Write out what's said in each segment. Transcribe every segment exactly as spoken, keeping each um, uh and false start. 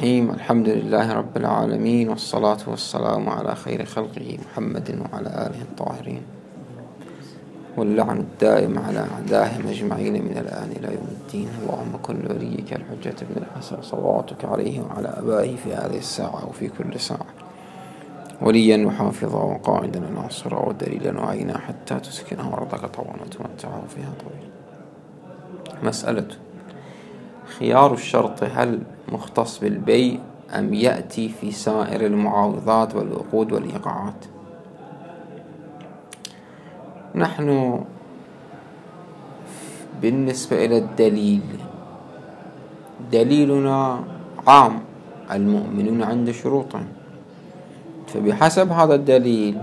الرحيم. الحمد لله رب العالمين، والصلاة والسلام على خير خلقه محمد وعلى آله الطاهرين، واللعن الدائم على أعدائهم أجمعين من الآن إلى يوم الدين. اللهم كن لوليك الحجة بن الحسن صلواتك عليه وعلى آبائه في هذه الساعة وفي كل ساعة وليا وحافظا وقائدا وناصرا ودليلا وعينا حتى تسكنه أرضك طوعا وتمتعه فيها طويلا. مسألة: خيار الشرط هل مختص بالبيع أم يأتي في سائر المعاوضات والعقود والإيقاعات؟ نحن بالنسبة إلى الدليل دليلنا عام، المؤمنون عند شروطهم، فبحسب هذا الدليل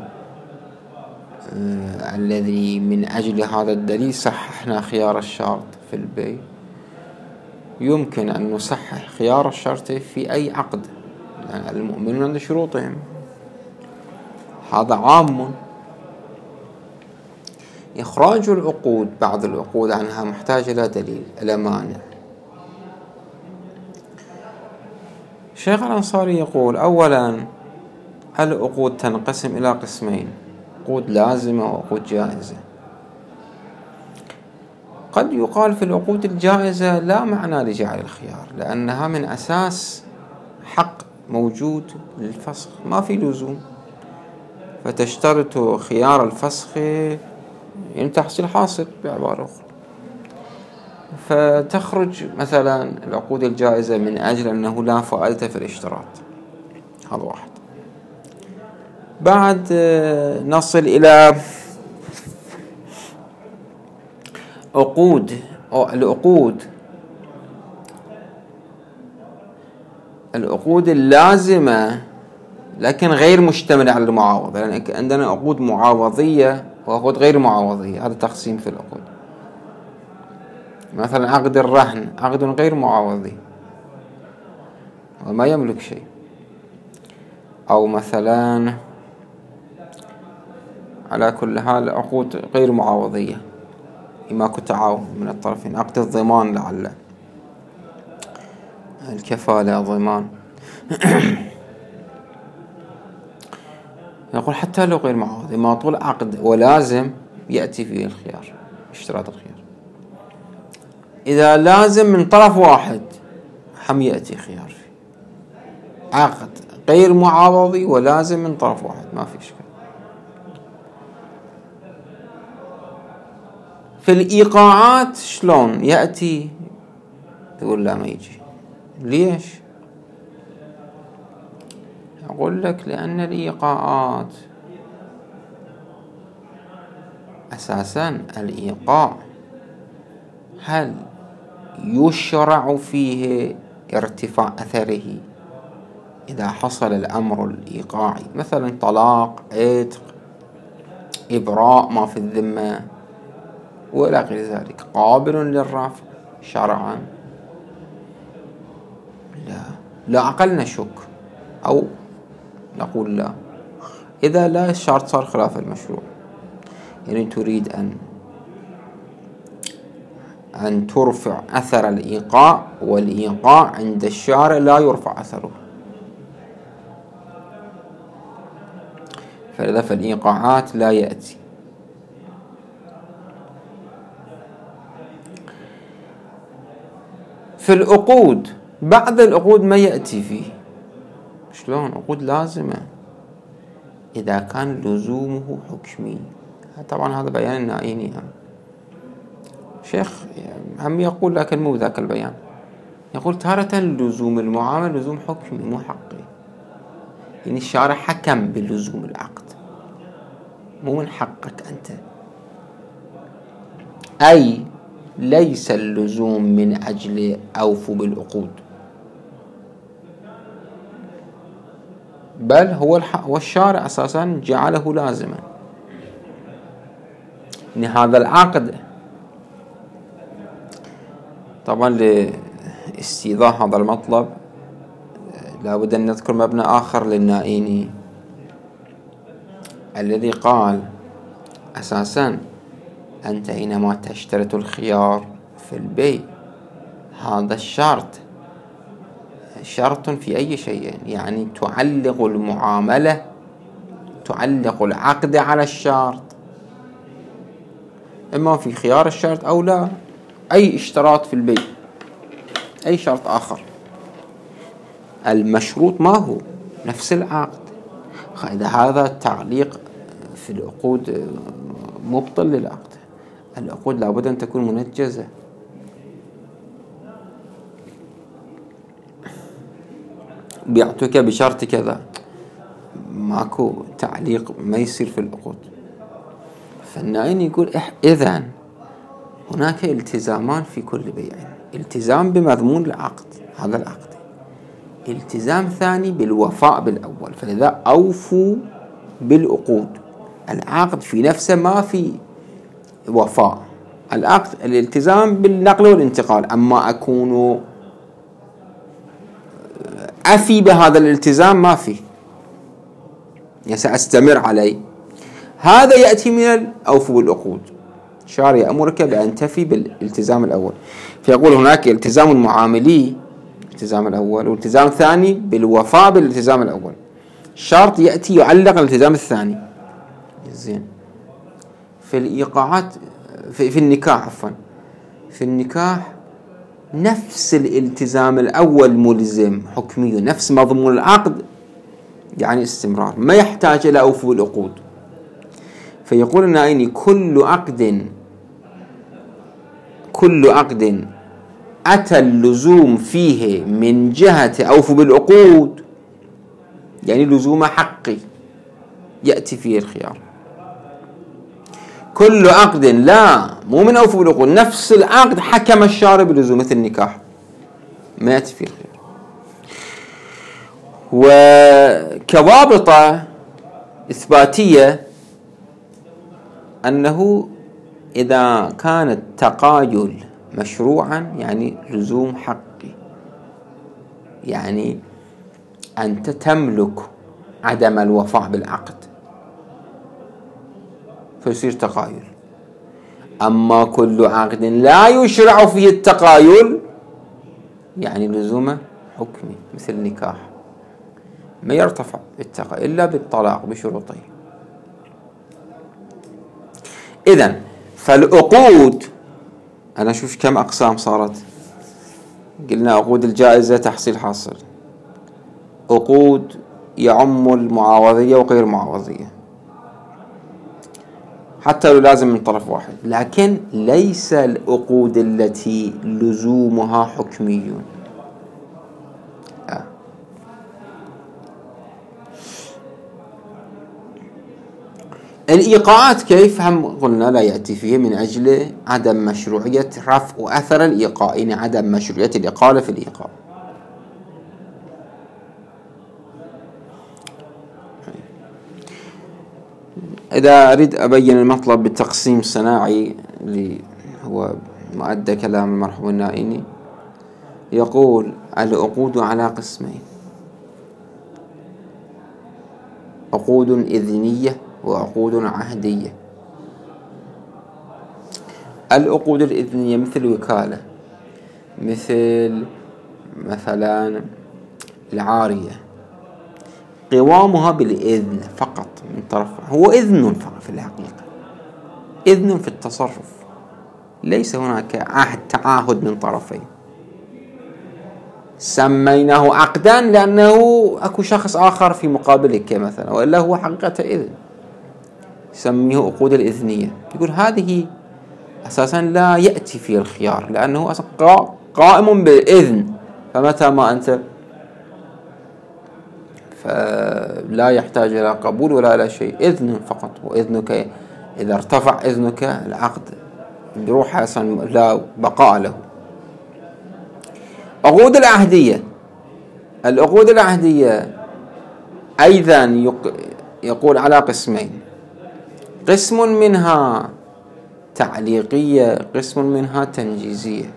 آه الذي من أجل هذا الدليل صححنا خيار الشرط في البيع، يمكن أن نصحح خيار الشرط في أي عقد، لأن المؤمنون عند شروطهم، هذا عام. إخراج العقود، بعض العقود عنها محتاج إلى دليل، إلى مانع. الشيخ الأنصاري يقول: أولا العقود تنقسم إلى قسمين: عقود لازمة وعقود جائزة. قد يقال في العقود الجائزة لا معنى لجعل الخيار، لأنها من أساس حق موجود للفسخ، ما في لزوم، فتشترط خيار الفسخ يعني تحصيل حاصل بعبارة أخرى، فتخرج مثلا العقود الجائزة من أجل أنه لا فائدة في الاشتراط. هذا واحد. بعد نصل إلى عقود أو العقود العقود اللازمة لكن غير مشتملة على المعاوضة، لأن يعني عندنا عقود معاوضية وعقود غير معاوضية، هذا تقسيم في العقود. مثلا عقد الرهن عقد غير معاوضي وما يملك شيء، أو مثلا على كل حال عقود غير معاوضية ماكو تعاون من الطرفين، عقد الضمان لعل الكفالة ضمان. يقول حتى لو غير معاوضي ما طول عقد ولازم يأتي فيه الخيار، اشتراط الخيار. إذا لازم من طرف واحد هم يأتي خيار فيه. عقد غير معاوضي ولازم من طرف واحد ما في إشكال. في الإيقاعات شلون يأتي؟ تقول لا ما يجي. ليش؟ أقول لك لأن الإيقاعات أساسا الإيقاع هل يشرع فيه ارتفاع أثره إذا حصل الأمر الإيقاعي، مثلا طلاق، عتق، إبراء ما في الذمة وإلى غير ذلك، قابل للرفع شرعا؟ لا، لا أقل نشك أو نقول لا. إذا لا، الشرط صار خلاف المشروع، يعني تريد أن أن ترفع أثر الإيقاع، والإيقاع عند الشارع لا يرفع أثره، فلذا في الإيقاعات لا يأتي. في العقود بعض العقود ما يأتي فيه. شلون؟ عقود لازمة إذا كان لزومه حكمي. طبعا هذا بيان النائيني هم. شيخ هم يقول لكن مو ذاك البيان، يقول تارة لزوم المعامل لزوم حكمي مو حقي، يعني الشارع حكم بلزوم العقد، مو من حقك أنت. أي ليس اللزوم من أجل أوفوا بالعقود، بل هو الحق، والشارع أساسا جعله لازما. إن هذا العقد طبعا لاستيضاح هذا المطلب لابد أن نذكر مبنى آخر للنائيني، الذي قال أساسا أنت حينما تشترط الخيار في البيع هذا الشرط شرط في أي شيء، يعني تعلق المعاملة، تعلق العقد على الشرط، إما في خيار الشرط أو لا، أي اشتراط في البيع، أي شرط آخر. المشروط ما هو نفس العقد. إذا هذا التعليق في العقود مبطل للعقد. العقود لابد أن تكون منجزة. بعتك بشرط كذا، ماكو تعليق، ما يصير في العقود. فالنائين يقول إذن هناك التزامان في كل بيع: التزام بمضمون العقد، هذا العقد، التزام ثاني بالوفاء بالأول، فإذا أوفوا بالعقود. العقد في نفسه ما في وفاء، العقد الالتزام بالنقل والانتقال، أما أكون أفي بهذا الالتزام ما في، يعني سأستمر عليه. هذا يأتي من الأوفوا بالعقود. شارع يأمرك بأن تفي بالالتزام الأول، فيقول هناك التزام معاملي، الالتزام الأول، والالتزام الثاني بالوفاء بالالتزام الأول. شرط يأتي يعلق الالتزام الثاني. زين. في الإيقاعات في, في النكاح عفوا في النكاح نفس الالتزام الأول ملزم حكمي، نفس مضمون العقد، يعني استمرار، ما يحتاج إلى أوفوا العقود. فيقول النائين كل عقد كل عقد أتى اللزوم فيه من جهة أوفوا بالعقود، يعني لزوم حقي، يأتي فيه الخيار. كل عقد لا مو من أوفوا بالعقود، نفس العقد حكم الشارع بلزوم، مثل النكاح، ما يأتي فيه الخيار. وكضابطة إثباتية أنه إذا كان التقايل مشروعا يعني لزوم حقي، يعني أنت تملك عدم الوفاء بالعقد فيصير تقايل. أما كل عقد لا يشرع فيه التقايل يعني لزوم حكمي، مثل النكاح، ما يرتفع التقايل إلا بالطلاق بشروطه. إذن فالعقود أنا أشوف كم أقسام صارت. قلنا عقود الجائزة تحصيل حاصل، عقود يعم المعاوضية وغير معاوضية حتى لو لازم من طرف واحد، لكن ليس العقود التي لزومها حكمي. آه. الإيقاعات كيف هم قلنا لا يأتي فيه من أجل عدم مشروعية رفع أثر الإيقاع، يعني عدم مشروعية الإقالة في الإيقاع. إذا أريد أبين المطلب بالتقسيم الصناعي اللي هو مؤدى كلام المرحوم النائيني، يقول العقود على قسمين: عقود إذنية وعقود عهدية. العقود الإذنية مثل وكالة، مثل مثلا العارية، قوامها بالإذن فقط من طرف، هو إذن فقط في الحقيقة، إذن في التصرف، ليس هناك عهد تعاهد من طرفين. سميناه عقدا لأنه أكو شخص آخر في مقابلك مثلا، وإلا هو حقيقة إذن، يسميه عقود الإذنية. يقول هذه أساسا لا يأتي فيه الخيار، لأنه قائم بالإذن، فمتى ما أنت فلا يحتاج إلى قبول ولا إلى شيء، إذن فقط. وإذنك إذا ارتفع إذنك العقد بروح أصلا لا بقاء له. عقود العهدية، العقود العهدية أيضا يقول على قسمين: قسم منها تعليقية، قسم منها تنجيزية.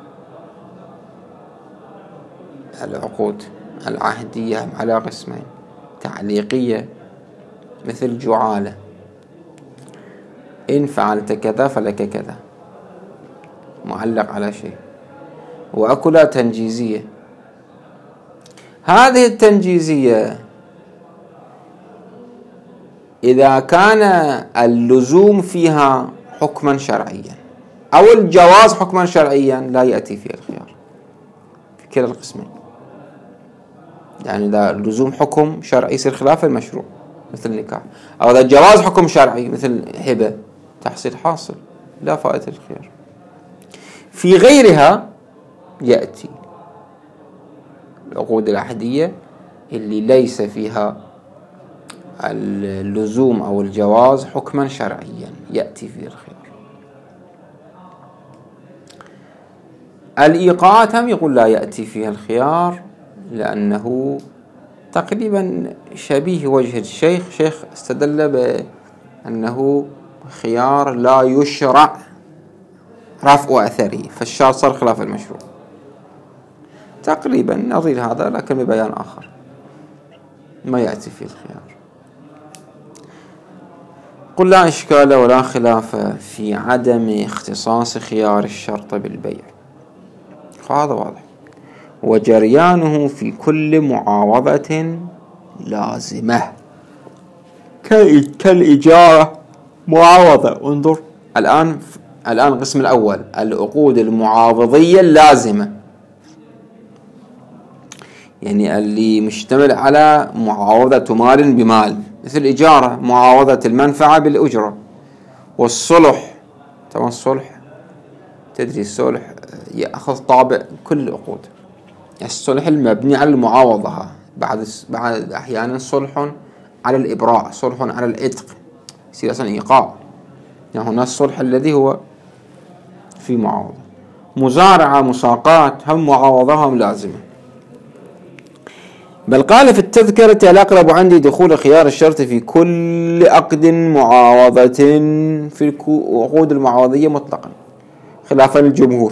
العقود العهدية على قسمين: تعليقية مثل جعالة، إن فعلت كذا فلك كذا، معلق على شيء. وأكلها تنجيزية، هذه التنجيزية إذا كان اللزوم فيها حكما شرعيا أو الجواز حكما شرعيا لا يأتي فيها الخيار في كلا القسمين. يعني إذا اللزوم حكم شرعي يصير خلاف المشروع مثل النكاح، أو إذا الجواز حكم شرعي مثل هبة تحصيل حاصل لا فائدة الخيار. في غيرها يأتي العقود العهدية اللي ليس فيها اللزوم أو الجواز حكما شرعيا يأتي فيه الخيار. الإيقاعات هم يقول لا يأتي فيها الخيار لأنه تقريبا شبيه وجه الشيخ. شيخ استدل بأنه خيار لا يشرع رفع أثره، فالشرط صار خلاف المشروع تقريبا نظير هذا لكن ببيان آخر ما يأتي فيه الخيار. قل لا إشكال ولا خلاف في عدم اختصاص خيار الشرط بالبيع، هذا واضح، وجريانه في كل معاوضة لازمة كالإجارة معاوضة. انظر الآن الآن القسم الأول العقود المعاوضية اللازمة، يعني اللي مشتمل على معاوضة مال بمال مثل الإجارة معاوضة المنفعة بالأجرة، والصلح طبعا الصلح تدري الصلح يأخذ طابع كل العقود، الصلح المبني على المعاوضة بعد بعد أحيانا صلح على الإبراء، صلح على العتق، يصير أصلا إيقاع. يعني هنا الصلح الذي هو في معاوضة، مزارعة مساقات هم معاوضة هم لازمة. بل قال في التذكرة الأقرب عندي دخول خيار الشرط في كل عقد معاوضة في العقود المعاوضية مطلقا خلافا للجمهور.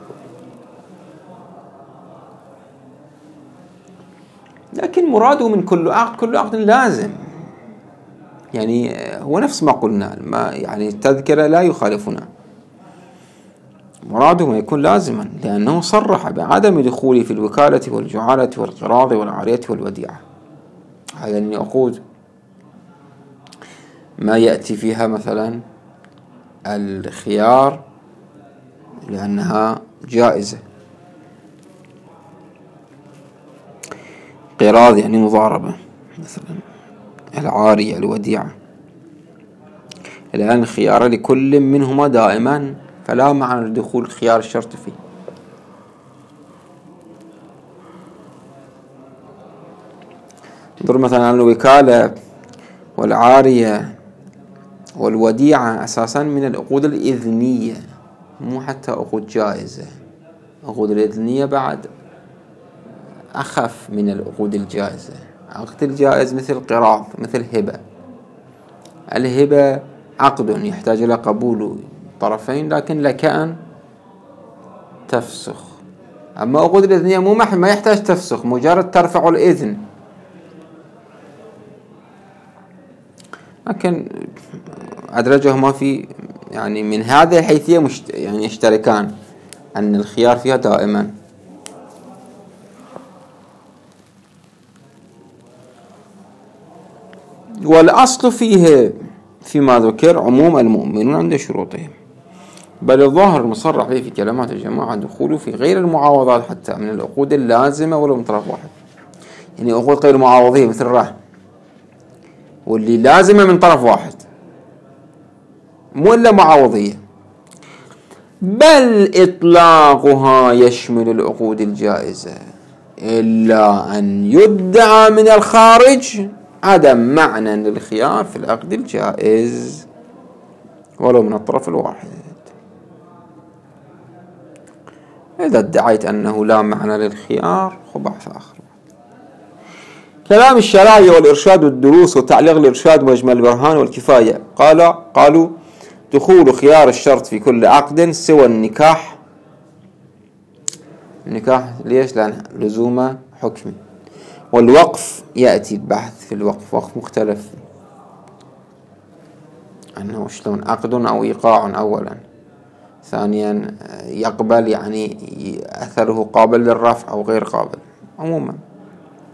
لكن مراده من كل عقد كل عقد لازم، يعني هو نفس ما قلنا، ما يعني التذكرة لا يخالفنا، مراده ما يكون لازما لأنه صرح بعدم دخوله في الوكالة والجعالة والقراض والعارية والوديعة. هذا يعني عقود ما يأتي فيها مثلا الخيار لأنها جائزة، قراض يعني مضاربة مثلا، العارية الوديعة، الآن الخيار لكل منهما دائما فلا معنى لدخول خيار الشرط فيه. انظر مثلا الوكالة والعارية والوديعة أساسا من العقود الإذنية مو حتى عقود جائزة، عقود الإذنية بعد أخف من العقود الجائزة. عقد الجائز مثل قراض مثل هبة، الهبة عقد يحتاج إلى قبول طرفين لكن لك أن تفسخ، أما عقود الإذنية مو ما يحتاج تفسخ، مجرد ترفع الإذن. لكن أدرجهما في يعني من هذه الحيثية مشت... يعني يشتركان أن الخيار فيها دائما. والأصل فيه فيما ذكر عموم المؤمنون عند شروطهم، بل الظاهر المصرح به في كلمات الجماعة دخوله في غير المعاوضات حتى من العقود اللازمة ولو من طرف واحد، يعني عقود غير معاوضية مثل الرهن واللي لازمة من طرف واحد مو إلا معاوضية، بل إطلاقها يشمل العقود الجائزة إلا أن يدعى من الخارج عدم معنى للخيار في العقد الجائز ولو من الطرف الواحد. إذا ادعيت أنه لا معنى للخيار خبث آخر. كلام الشرائع والإرشاد والدروس وتعليق الإرشاد ومجمل البرهان والكفاية قال قالوا دخول خيار الشرط في كل عقد سوى النكاح. النكاح ليش؟ لأن لزوم حكم. والوقف يأتي البحث في الوقف، وقف مختلف أنه شلون عقد أو إيقاع أولا، ثانيا يقبل يعني أثره قابل للرفع أو غير قابل. عموما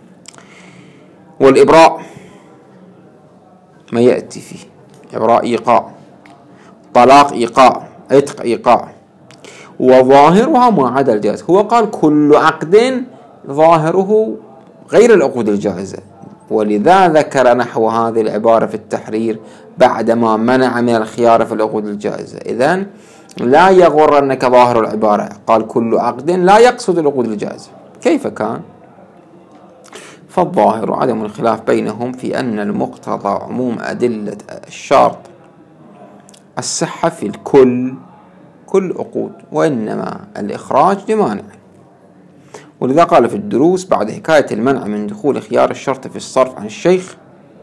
والإبراء ما يأتي فيه، إبراء إيقاع، طلاق إيقاع، عتق إيقاع، وظاهرها ما عدا الجائز. هو قال كل عقد ظاهره غير العقود الجائزة، ولذا ذكر نحو هذه العبارة في التحرير بعدما منع من الخيار في العقود الجائزة. إذن لا يغر أنك ظاهر العبارة قال كل عقد لا يقصد العقود الجائزة. كيف كان؟ فالظاهر عدم الخلاف بينهم في أن المقتضى عموم أدلة الشرط الصحة في الكل كل عقود، وإنما الإخراج لمانع. ولذا قال في الدروس بعد حكاية المنع من دخول خيار الشرط في الصرف عن الشيخ،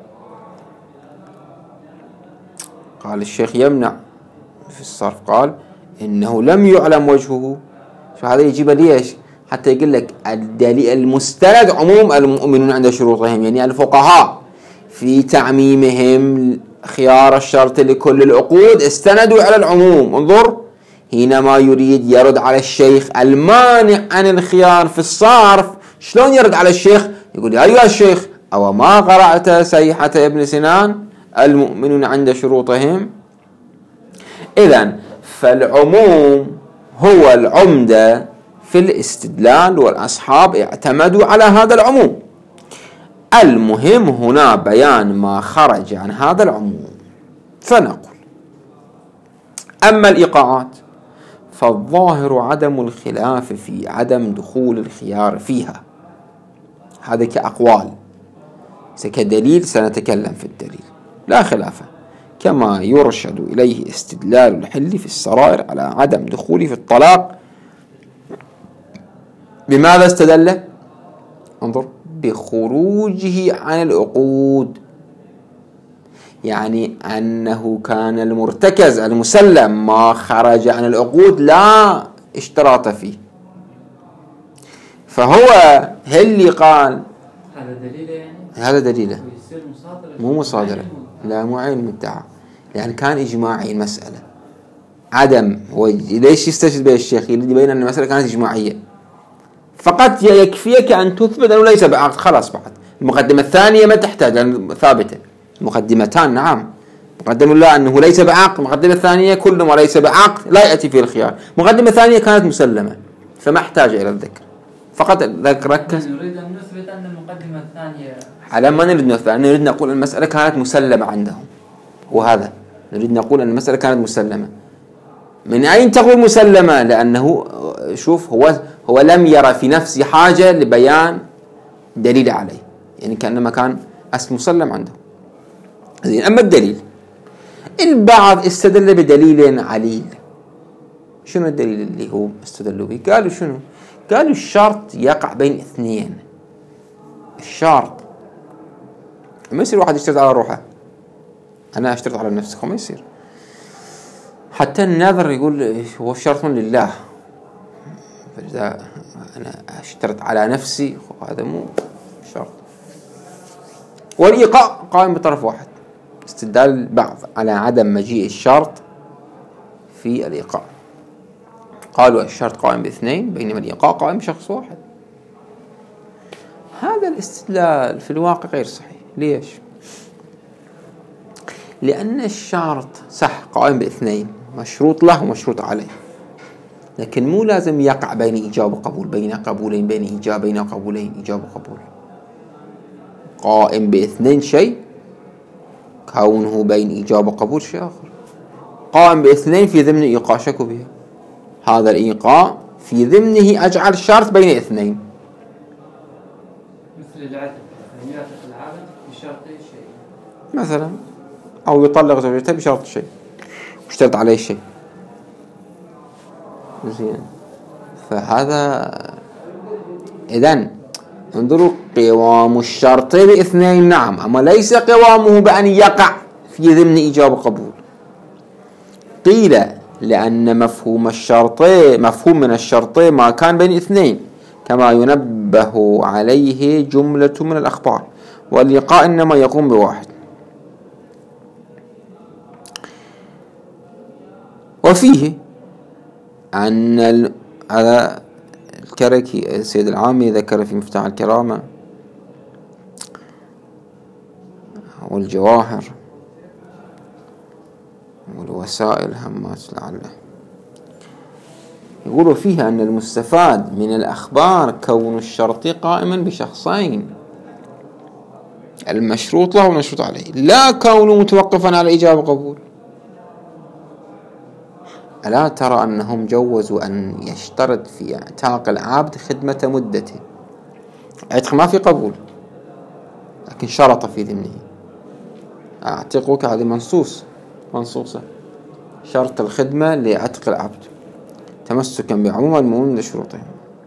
قال الشيخ يمنع في الصرف، قال إنه لم يعلم وجهه. شو هذا يجيب ليش؟ حتى يقول لك الدليل المستند عموم المؤمنون عند شروطهم، يعني الفقهاء في تعميمهم خيار الشرط لكل العقود استندوا على العموم. انظر، حينما يريد يرد على الشيخ المانع عن الخيار في الصرف، شلون يرد على الشيخ؟ يقول يا أيها الشيخ أو ما قرأت سيحة ابن سنان المؤمنون عند شروطهم؟ إذن فالعموم هو العمدة في الاستدلال، والأصحاب اعتمدوا على هذا العموم. المهم هنا بيان ما خرج عن هذا العموم. فنقول أما الإيقاعات فالظاهر عدم الخلاف في عدم دخول الخيار فيها، هذا كأقوال، كدليل سنتكلم في الدليل لا خلاف، كما يرشد إليه استدلال الحل في السرائر على عدم دخوله في الطلاق. بماذا استدل؟ انظر، بخروجه عن العقود، يعني أنه كان المرتكز المسلم ما خرج عن العقود لا اشتراط فيه. فهو هل اللي قال هذا دليله، يعني هذا دليله مو مصادرة، لا مو عين مدعى، يعني كان إجماعي المسألة عدم. وليش يستشهد به الشيخ؟ يريد يبين أن المسألة كانت إجماعية فقط، يكفيك أن تثبت أنه ليس بعقد، خلاص. بعد المقدمة الثانية ما تحتاج لأن ثابتة، مقدمتان نعم، مقدمة لا أنه ليس بعقد، مقدمة الثانية كل ما ليس بعقد لا يأتي فيه الخيار. مقدمة ثانية كانت مسلمة فما احتاج إلى الذكر، فقط ركز. نريد أن نثبت أن المقدمة الثانية على ما نريد نثبت، نريد نقول المسألة كانت مسلمة عندهم، وهذا نريد نقول أن المسألة كانت مسلمة. من أين تقول مسلمة؟ لأنه شوف هو هو لم يرى في نفسه حاجة لبيان دليل عليه، يعني كأنما كان أصل مسلم عنده. أما الدليل، البعض استدل بدليل عليل. شنو الدليل اللي هو استدلوا به؟ قالوا شنو؟ قالوا الشرط يقع بين اثنين. الشرط ما يصير واحد يشترط على روحه، أنا أشترط على نفسي، ما يصير. حتى النذر يقول هو شرط لله، فإذا أنا أشترط على نفسي هذا مو شرط. والإيقاع قائم بطرف واحد، استدلال البعض على عدم مجيء الشرط في الإيقاع، قالوا الشرط قائم باثنين بينما الإيقاع قائم بشخص واحد. هذا الاستدلال في الواقع غير صحيح. ليش؟ لأن الشرط صح قائم باثنين، مشروط له ومشروط عليه، لكن مو لازم يقع بين إيجاب وقبول، بين قبولين، بين إيجابين وقبولين، إيجاب وقبول. قائم باثنين شيء، كونه بين إيجاب وقبول شيء آخر. قائم باثنين في ضمن إيقاع شكو بها، هذا الإيقاع في ضمنه أجعل شرط بين اثنين، مثل العتق، يعتق العبد بشرط شيء مثلا، أو يطلق زوجته بشرط شيء واشترط عليه شيء. زين، فهذا إذن انظروا قوام الشرط باثنين نعم، أما ليس قوامه بأن يقع في ضمن إيجاب وقبول. قيل لأن مفهوم الشرط مفهوم من الشرط ما كان بين اثنين، كما ينبه عليه جملة من الأخبار، واللقاء إنما يقوم بواحد. وفيه أن على الكركي السيد العامي ذكر في مفتاح الكرامة والجواهر والوسائل همات لعله. يقولوا فيها أن المستفاد من الأخبار كون الشرطي قائما بشخصين، المشروط له والمشروط عليه، لا كونه متوقفا على إجابة قبول. ألا ترى أنهم جوزوا أن يشترط في اعتاق العبد خدمة مدته، عتق ما في قبول لكن شرط في ذمنه أعتقك، هذه منصوص منصوصة شرط الخدمة لعتق العبد تمسكا بعموم المؤمنين لشروطهم.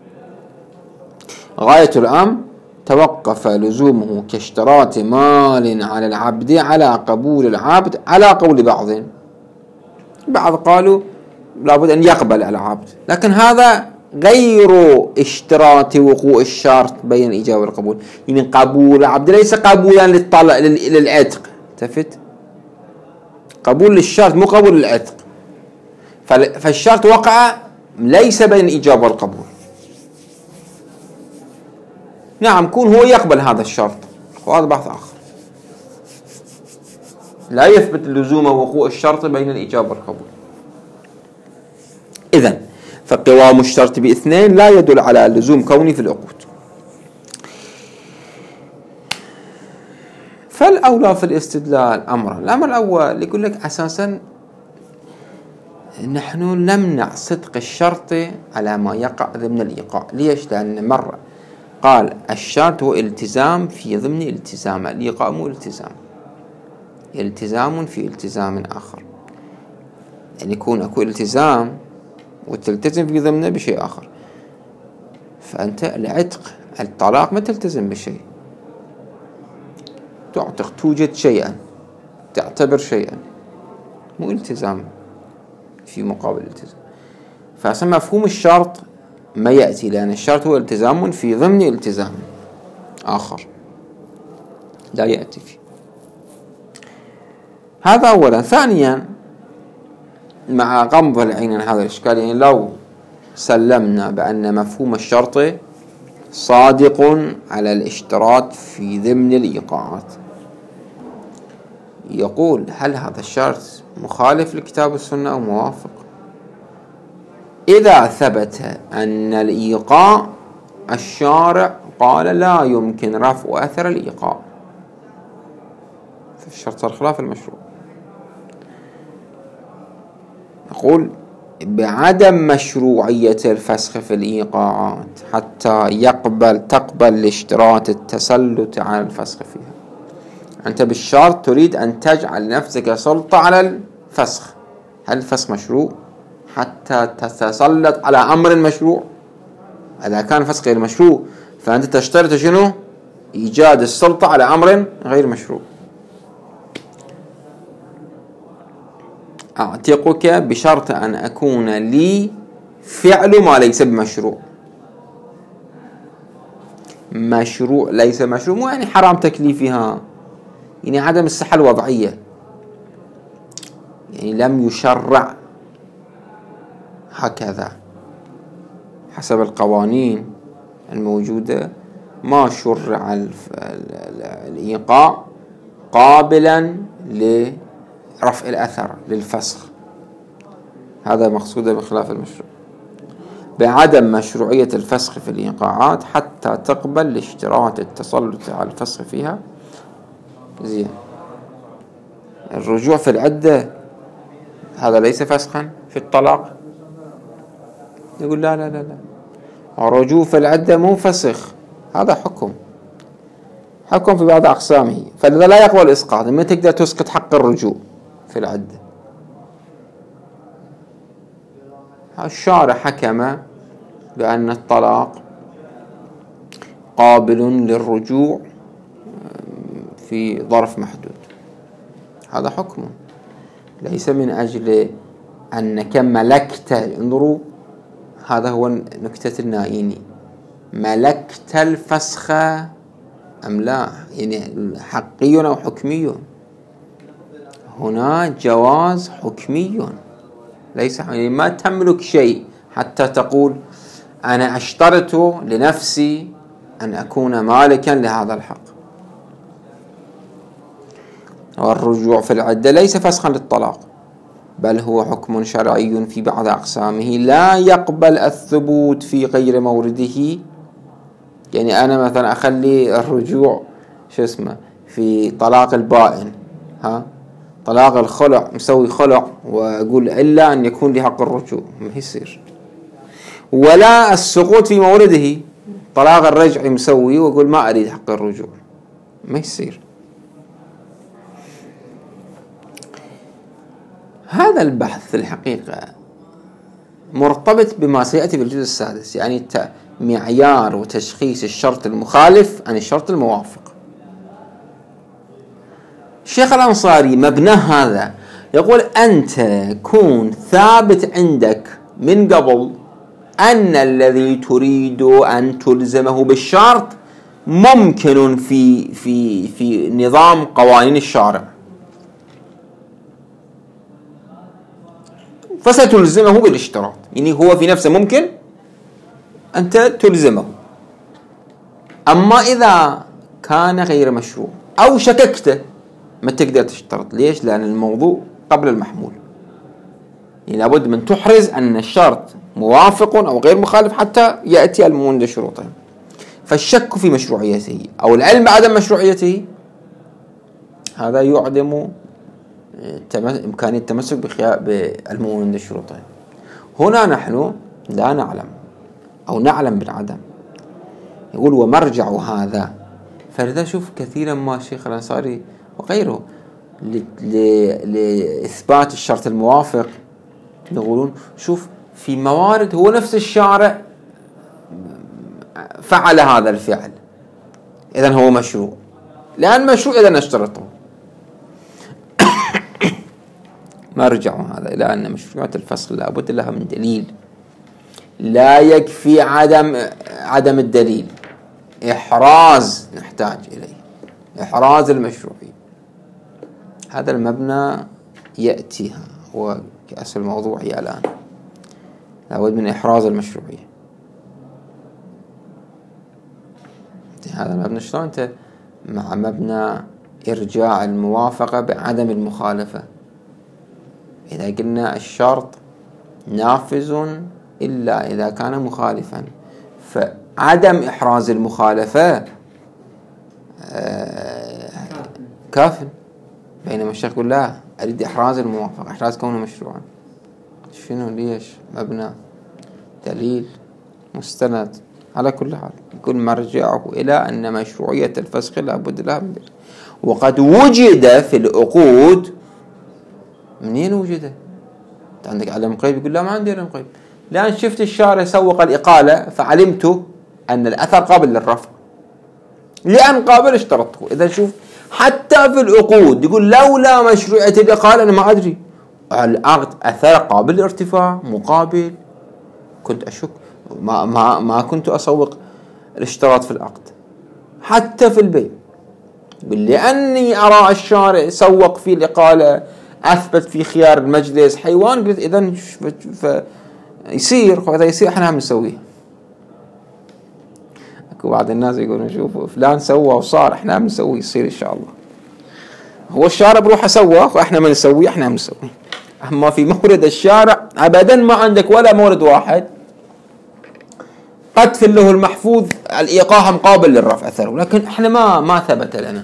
غاية الأمر توقف لزومه كاشتراط مال على العبد على قبول العبد على قول بعض، بعض قالوا لابد أن يقبل العبد، لكن هذا غير اشتراط وقوع الشرط بين الإجابة والقبول، يعني قبول العبد ليس قبولا للطلع للعتق، تفت قبول للشرط مو قبول للعتق، فالشرط وقع ليس بين الإجابة والقبول. نعم كون هو يقبل هذا الشرط وهذا بحث آخر، لا يثبت لزوم وقوع الشرط بين الإجابة والقبول. إذن فقوام الشرط باثنين لا يدل على لزوم كوني في العقود. فالأولى في الاستدلال أمرا، الأمر الأول يقول لك أساسا نحن نمنع صدق الشرط على ما يقع ضمن الإيقاع. ليش؟ لأن مرة قال الشرط هو التزام في ضمن التزام، الإيقاع مو التزام، التزام في التزام آخر، يعني يكون أكو التزام وتلتزم في ضمنه بشيء آخر. فأنت العتق الطلاق ما تلتزم بشيء، تعتق توجد شيئا تعتبر شيئا، مو التزام في مقابل الالتزام. فأصلا مفهوم الشرط ما يأتي، لأن الشرط هو التزام في ضمن التزام آخر لا يأتي فيه. هذا أولا. ثانيا مع غمض العين عن هذا الإشكال، يعني لو سلمنا بأن مفهوم الشرط صادق على الاشتراط في ضمن الإيقاعات، يقول هل هذا الشرط مخالف للكتاب والسنة أو موافق؟ إذا ثبت أن الإيقاع الشارع قال لا يمكن رفع أثر الإيقاع، فالشرط صار خلاف المشروع. نقول بعدم مشروعية الفسخ في الإيقاعات حتى يقبل تقبل الاشتراط التسلط على الفسخ فيها. أنت بالشرط تريد أن تجعل نفسك سلطة على الفسخ، هل الفسخ مشروع حتى تتسلط على أمر مشروع؟ إذا كان الفسخ غير مشروع فأنت تشترط شنو؟ إيجاد السلطة على أمر غير مشروع. أعتقك بشرط أن أكون لي فعل ما ليس بمشروع. مشروع ليس مشروع مو يعني حرام تكليفها، يعني عدم الصحة الوضعية، يعني لم يشرع هكذا حسب القوانين الموجودة، ما شرع الإيقاع قابلا لرفع الأثر للفسخ. هذا مقصوده بخلاف المشروع. بعدم مشروعية الفسخ في الإيقاعات حتى تقبل الاشتراط التسلط على الفسخ فيها. زين، الرجوع في العدة هذا ليس فسخا في الطلاق؟ يقول لا لا لا لا، الرجوع في العدة مو فسخ، هذا حكم حكم في بعض أقسامه، فلذا لا يقبل إسقاط. ما تقدر تسقط حق الرجوع في العدة. الشارع حكم بأن الطلاق قابل للرجوع في ظرف محدود، هذا حكم، ليس من أجل أنك ملكت. انظروا، هذا هو نكتة النائيني، ملكت الفسخ أم لا، يعني حقي أو حكمي. هنا جواز حكمي، ليس يعني ما تملك شيء حتى تقول أنا أشترط لنفسي أن أكون مالكا لهذا الحق. والرجوع في العدة ليس فسخا للطلاق، بل هو حكم شرعي في بعض أقسامه لا يقبل الثبوت في غير مورده. يعني أنا مثلا أخلي الرجوع شو اسمه في طلاق البائن، ها طلاق الخلع مسوي خلع، وأقول إلا أن يكون لي حق الرجوع، ما يصير. ولا السقوط في مورده، طلاق الرجع مسوي وأقول ما أريد حق الرجوع، ما يصير. هذا البحث في الحقيقة مرتبط بما سيأتي بالجزء السادس، يعني معيار وتشخيص الشرط المخالف عن الشرط الموافق. الشيخ الأنصاري مبناه هذا يقول أنت كون ثابت عندك من قبل أن الذي تريد أن تلزمه بالشرط ممكن في في في نظام قوانين الشارع، فستلزمه بالاشتراط. يعني هو في نفسه ممكن أنت تلزمه. أما إذا كان غير مشروع أو شككته ما تقدر تشترط. ليش؟ لأن الموضوع قبل المحمول، يعني لابد من تحرز أن الشرط موافق أو غير مخالف حتى يأتي الموند شروطه. فالشك في مشروعيته أو العلم بعدم مشروعيته هذا يعدم إمكانية التمسك بالموند شروطه. هنا نحن لا نعلم أو نعلم بالعدم. يقول ومرجع هذا، فلذا شوف كثيرا ما الشيخ الأنصاري وغيره لإثبات الشرط الموافق يقولون شوف في موارد هو نفس الشارع فعل هذا الفعل، إذن هو مشروع، لأن مشروع إذن اشترطه. مرجع هذا إلى أن مشروعية الفسخ لابد لها من دليل، لا يكفي عدم عدم الدليل، إحراز نحتاج إليه، إحراز المشروعية. هذا المبنى يأتيها هو كأس الموضوع الآن، لابد من إحراز المشروعية. هذا المبنى شلون أنت مع مبنى إرجاع الموافقة بعدم المخالفة؟ إذا قلنا الشرط نافذ إلا إذا كان مخالفا، فعدم إحراز المخالفة كاف، بينما الشيخ يقول لا أريد إحراز الموافقة، إحراز كونه مشروعا. شنو؟ ليش؟ مبنى دليل مستند. على كل حال يقول مرجعه إلى أن مشروعية الفسخ لابد لها من دليل. وقد وجد في العقود. منين وجده؟ أنت عندك علم غيب؟ يقول لا ما عندي علم غيب، لأن شفت الشارع سوق الإقالة فعلمت أن الأثر قابل للرفع، لأن قابل اشترطه. إذا شوف حتى في العقود يقول لولا مشروعية الإقالة أنا ما أدري العقد أثر قابل للارتفاع مقابل، كنت أشك، ما ما ما كنت أسوق الاشتراط في العقد. حتى في البيع لأني أرى الشارع سوق في الإقالة، أثبت في خيار المجلس حيوان، قلت إذن يصير، إذا يصير إحنا هم نسويه. أكو بعض الناس يقولون شوفوا فلان سوى وصار، إحنا هم نسويه، يصير إن شاء الله. هو الشارع بروحه سوى وإحنا ما نسويه، إحنا هم نسويه. أما في مورد الشارع أبدا ما عندك ولا مورد واحد قد في له المحفوظ الإيقاع مقابل للرفع أثره، لكن إحنا ما ما ثبت لنا.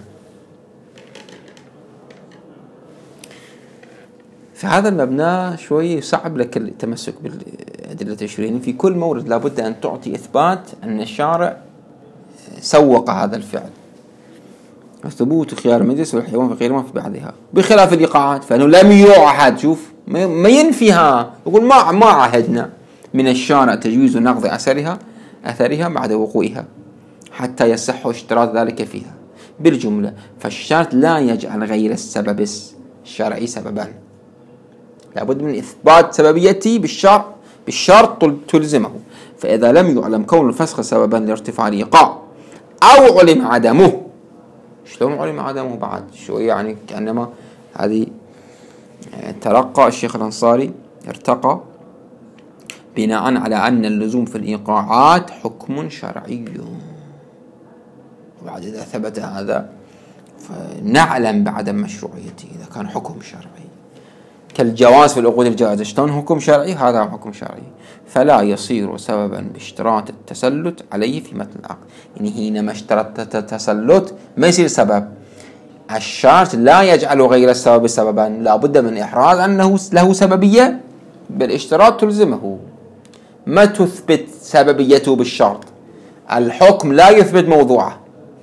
فهذا المبنى شوي يصعب لك التمسك بالأدلة التشريعية. في كل مورد لابد أن تعطي إثبات أن الشارع سوق هذا الفعل، ثبوت خيار المجلس والحيوان في غير ما في بعضها، بخلاف الإيقاعات فإنه لم يعهد. شوف ما ينفيها، يقول ما ما عهدنا من الشارع تجويز نقض أثرها أثرها بعد وقوعها حتى يصح اشتراط ذلك فيها. بالجملة فالشرط لا يجعل غير السبب الشرعي سببا، لابد من إثبات سببيته بالشرط بالشرط تلزمه. فإذا لم يعلم كون الفسخ سببا لارتفاع الإيقاع أو علم عدمه، شلون علم عدمه بعد شوية؟ يعني كأنما هذه ترقى الشيخ الأنصاري، ارتقى بناء على أن اللزوم في الإيقاعات حكم شرعي، وبعد إذا ثبت هذا نعلم بعدم مشروعيته إذا كان حكم شرعي كالجواز في العقود الجائزة. شلون حكم شرعي؟ هذا حكم شرعي، فلا يصير سببا باشتراط التسلط عليه في متن العقد. يعني حينما اشترطت التسلط ما يصير سبب. الشرط لا يجعل غير السبب سببا، لا بد من إحراز أنه له سببية بالاشتراط تلزمه، ما تثبت سببيته بالشرط. الحكم لا يثبت موضوعه.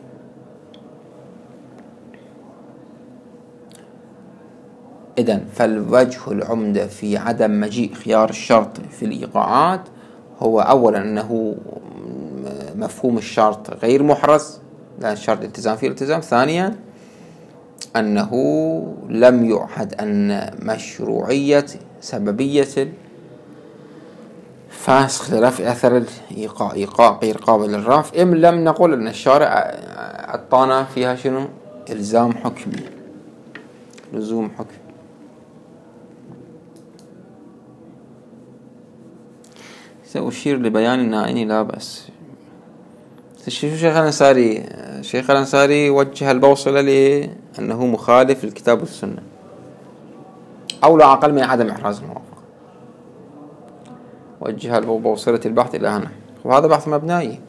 إذن فالوجه العمدة في عدم مجيء خيار الشرط في الإيقاعات هو أولا أنه مفهوم الشرط غير محرز، لأن الشرط التزام فيه التزام. ثانيا أنه لم يعهد أن مشروعية سببية فاسخ لرفع أثر الإيقاع إيقاع غير قابل للرفع، إم لم نقل أن الشارع أعطانا فيها شنو؟ إلزام حكمي، لزوم حكمي. سأشير لبيان النائني لا بأس. الشيخ الأنصاري الشيخ الأنصاري وجه البوصلة لأنه مخالف للكتاب والسنة، أو لا أقل من عدم إحراز الموافقة. وجه البوصلة البحث إلى هنا، وهذا بحث مبنائي.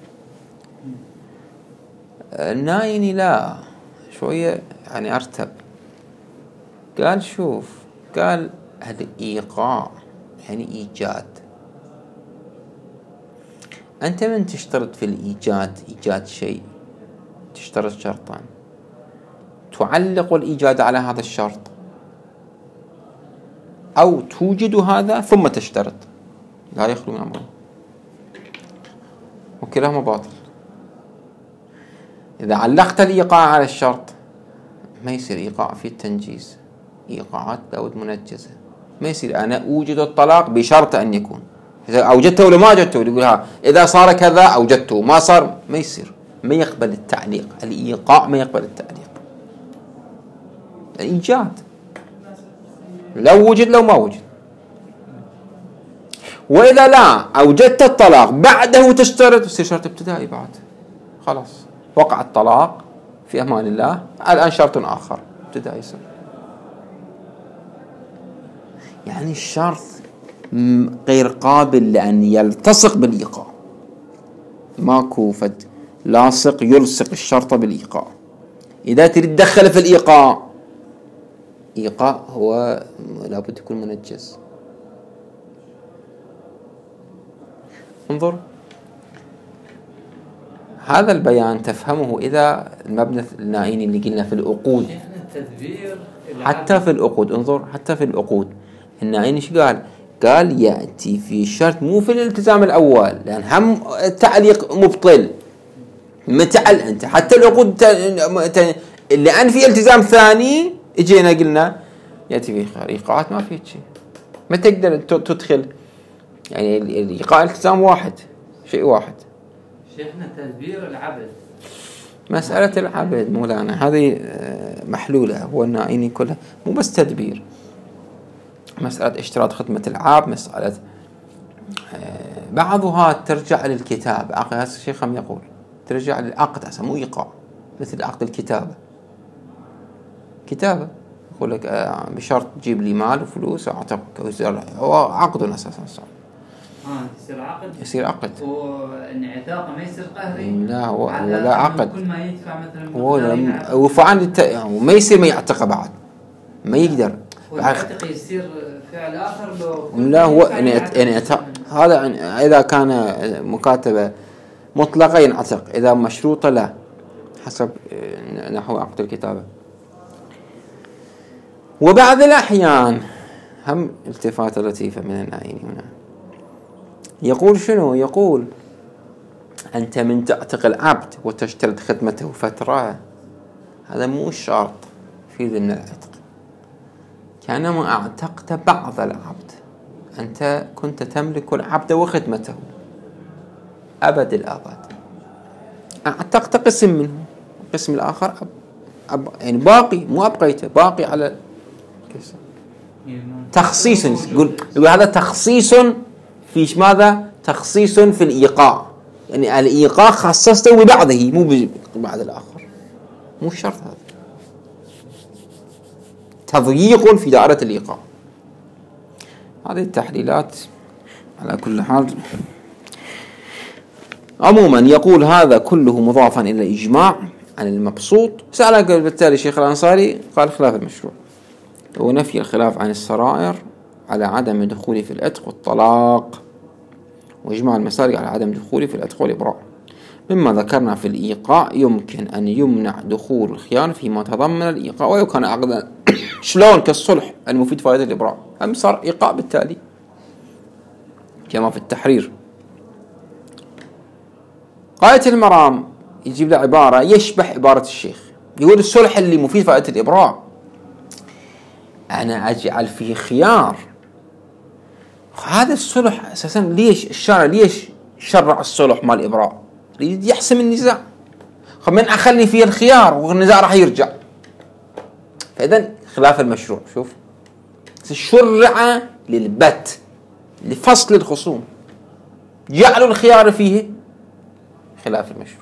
النائني لا شوية يعني أرتب. قال شوف، قال الإيقاع يعني إيجاد. أنت من تشترط في الإيجاد إيجاد شيء تشترط شرطان، تعلق الإيجاد على هذا الشرط، أو توجد هذا ثم تشترط، لا يخلو من أمرين، وكلاهما باطل. إذا علقت الإيقاع على الشرط ما يصير إيقاع في التنجيز. إيقاعات لابد منجزة. ما يصير أنا أوجد الطلاق بشرط أن يكون، إذا أوجدته ولا ما أوجدته يقول ها إذا صار كذا أوجدته، ما صار ما يصير. ما يقبل التعليق. الإيقاع ما يقبل التعليق. الإيجاد لو وجد لو ما وجد. وإذا لا أوجدت الطلاق بعده تشترط، يصير شرط ابتدائي بعد. خلاص وقع الطلاق في أمان الله، الآن شرط آخر ابتدائي يصير. يعني الشرط غير قابل لأن يلتصق بالإيقاع. ماكو فد لاصق يلصق الشرط بالإيقاع. إذا تريد تدخل في الإيقاع، إيقاع هو لابد يكون منجز. انظر هذا البيان تفهمه إذا المبنى النائني اللي قلنا في العقود، حتى في العقود. انظر حتى في العقود النائني ايش قال؟ قال يأتي في شرط مو في الالتزام الأول، لأن هم التعليق مبطل. متعل أنت حتى العقود لأن في التزام ثاني اجينا قلنا يأتي في إيقاعات ما فيه شيء، ما تقدر تدخل. يعني الإيقاع التزام واحد، شيء واحد. شيخنا تدبير العبد، مسألة العبد مولانا هذه محلولة. هو النائني كلها مو بس تدبير، مسألة اشتراط خدمة العاب، مسألة بعضها ترجع للكتاب. هذا الشيخ هم يقول ترجع للعقد أصلا مو إيقاع، مثل عقد الكتابة. كتابة يقول لك بشرط تجيب لي مال وفلوس أعتقك، هو عقد أساسا صار. آه يصير عقد. يصير عقد. وإن عتاقه ما يصير قهري. لا هو ولا عقد. كل ما يدفع مثلا. هو وفعل الت... وما يصير ما يعتق بعد، ما يقدر. والعتق يصير فعل آخر لو. لا هو يعني يعني هذا إذا كان مكاتبة مطلقة ينعتق، إذا مشروطة لا، حسب نحو عقد الكتابة. وبعض الأحيان هم التفاتة لطيفة من النائني هنا يقول شنو؟ يقول أنت من تعتق العبد وتشترط خدمته فترة، هذا مو شرط في ضمن العتق، كأنما اعتقت بعض العبد. أنت كنت تملك العبد وخدمته أبد الآباد، اعتقت قسم منه، القسم الآخر أب أب يعني باقي، مو أبقيته، باقي على القسم. تخصيص يقول يقول هذا تخصيص في ماذا؟ تخصيص في الإيقاع، يعني الإيقاع خصصته ببعضه مو ببعض الآخر، مو شرط هذا. تضييق في دائرة الإيقاع. هذه التحليلات على كل حال. عموما يقول هذا كله مضافا إلى الإجماع عن المبسوط. سألك بالتالي الشيخ الأنصاري قال خلاف المشروع ونفي الخلاف عن السرائر على عدم الدخول في العتق والطلاق، وإجماع المسالك على عدم الدخول في العتق والإبراء. مما ذكرنا في الإيقاع يمكن أن يمنع دخول الخيار فيما تضمن الإيقاع ولو كان عقدا شلون كالصلح المفيد فائدة الإبراء، هم صار إيقاع بالتالي كما في التحرير. غاية المرام يجيب له عبارة يشبه عبارة الشيخ، يقول الصلح اللي مفيد فائدة الإبراء أنا أجعل فيه خيار. هذا الصلح أساسا ليش الشارع ليش شرع الصلح مال الإبراء؟ يريد يحسم النزاع، من أخلي فيه الخيار والنزاع راح يرجع. فإذا خلاف المشروع. شوف شرع للبت لفصل الخصوم، جعلوا الخيار فيه خلاف المشروع.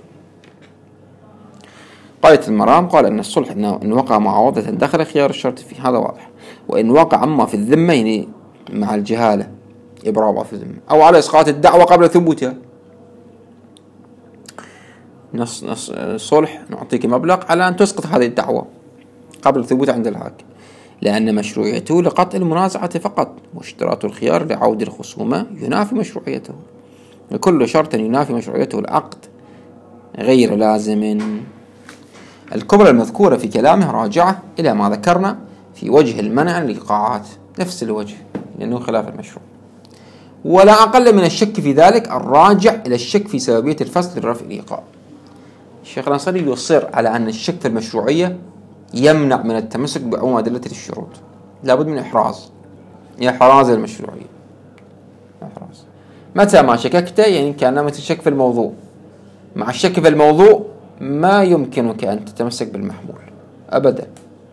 غاية المرام قال أن الصلح إن وقع معاوضة دخل خيار الشرط فيه، هذا واضح. وإن وقع أما في الذمة يعني مع الجهالة إبراء في الذمة أو على إسقاط الدعوة قبل ثبوتها، نص نص صلح نعطيك مبلغ على أن تسقط هذه الدعوة قبل ثبوتها عند الحاكم، لأن مشروعيته لقطع المنازعة فقط، واشتراط الخيار لعود الخصومة ينافي مشروعيته، وكل شرط ينافي مشروعيته العقد غير لازم. الكبرى المذكورة في كلامه راجعة إلى ما ذكرنا في وجه المنع عن الإيقاعات، نفس الوجه لأنه خلاف المشروع، ولا أقل من الشك في ذلك الراجع إلى الشك في سببية الفصل لرفع الإيقاع. الشيخ الأنصاري يصر على أن الشك في المشروعية يمنع من التمسك بعموم أدلة الشروط، لابد من إحراز إحراز المشروعية. إحراز متى ما شككت يعني كأنما تشك في الموضوع، مع الشك في الموضوع ما يمكنك أن تتمسك بالمحمول أبدا.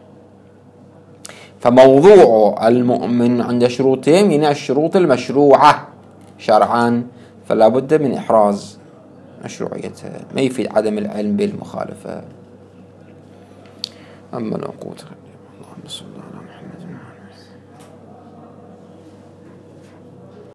فموضوع المؤمن عند شروطين يعني الشروط المشروعة شرعا، فلا بد من إحراز مشروعيتها، ما يفيد عدم العلم بالمخالفة. أما العقود اللهم صل